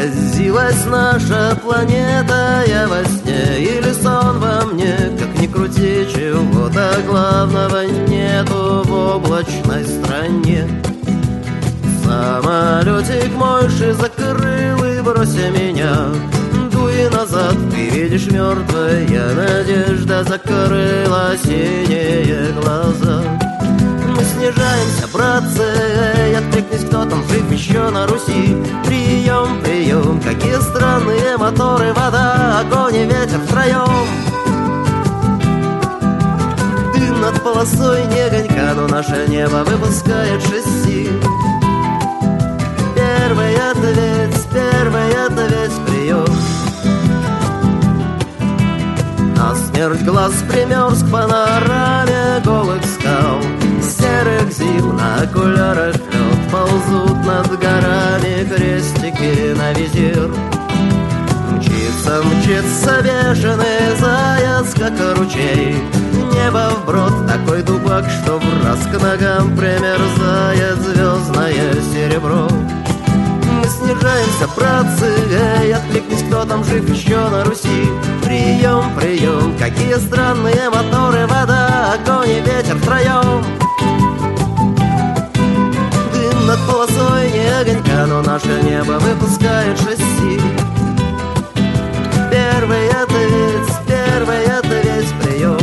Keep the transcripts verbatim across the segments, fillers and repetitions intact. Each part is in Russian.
Исказилась наша планета, я во сне или сон во мне. Как ни крути, чего-то главного нету в облачной стране. Самолетик мой ши закрыл и бросил меня. Дуй назад, ты видишь, мертвая надежда закрыла синие глаза. Мы снижаемся, братцы, откликнись, кто там жив еще на Руси. Прием, прием, какие странные моторы, вода, огонь и ветер втроем. Дым над полосой не огонька, но наше небо выпускает шасси. Первый ответ, первый ответ, прием. На смерть глаз примерз к панораме голых скал. Серых зим на окулярах лед ползут над горами крестики на визир. Мчится, мчится бешеный заяц, как ручей. Небо вброд такой дубак, что враз к ногам примерзает звездное серебро. Мы снижаемся, братцы, эй, откликнись, кто там жив еще на Руси. Прием, прием, какие странные моторы, вода, огонь и ветер втроем. Дым над полосой не огонька, но наше небо выпускает шасси. Первый ответ, первый ответ, прием.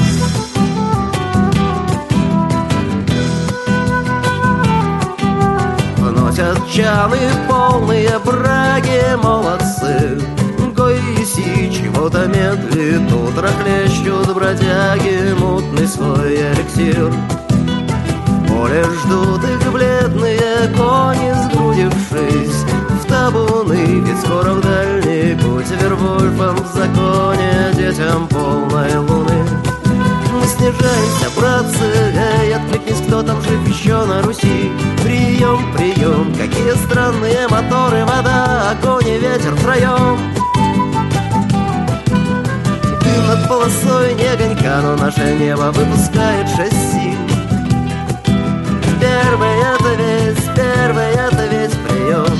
Вносят чаны полные браги, молодцы. Гоиси чего-то медлит, утро хлещут бродяги мутный свой эликсир. В поле ждут их бледные кони, сгрудившись в табуны. Ведь скоро в дальний путь Вервольфом в законе детям полной луны. Мы снижаемся, братцы, эй, откликнись, кто там жив еще на Руси. Прием, прием, какие странные моторы, вода, огонь и ветер втроем. Дым над полосой не огонька, но наше небо выпускает шасси. Первый ответ, первый ответ, прием.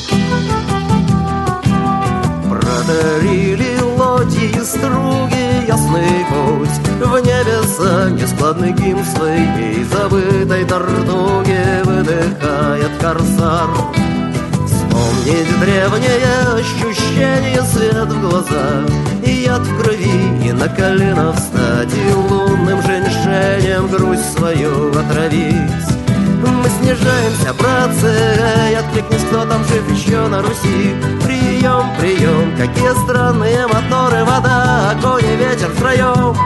Протарили лодьи струги ясный путь в небеса, нескладный гимн своей забытой тартуги выдыхает корсар. Вспомнить древнее ощущение, свет в глаза и яд в крови, и на колено встать, и лунным женьшенем грусть свою отравить. Мы снижаемся, братцы, эй, откликнись, кто там жив еще на Руси. Прием, прием, какие странные моторы, вода, огонь и ветер втроем.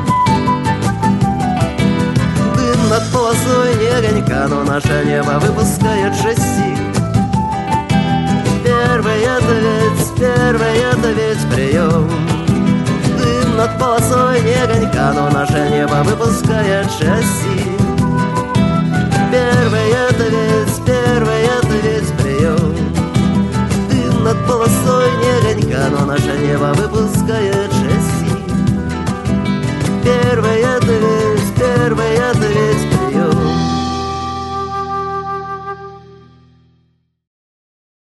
Дым над полосой не огонька, но наше небо выпускает шасси. Первый ответ, первый ответ, прием. Дым над полосой не огонька, но наше небо выпускает шасси. Первый ответ.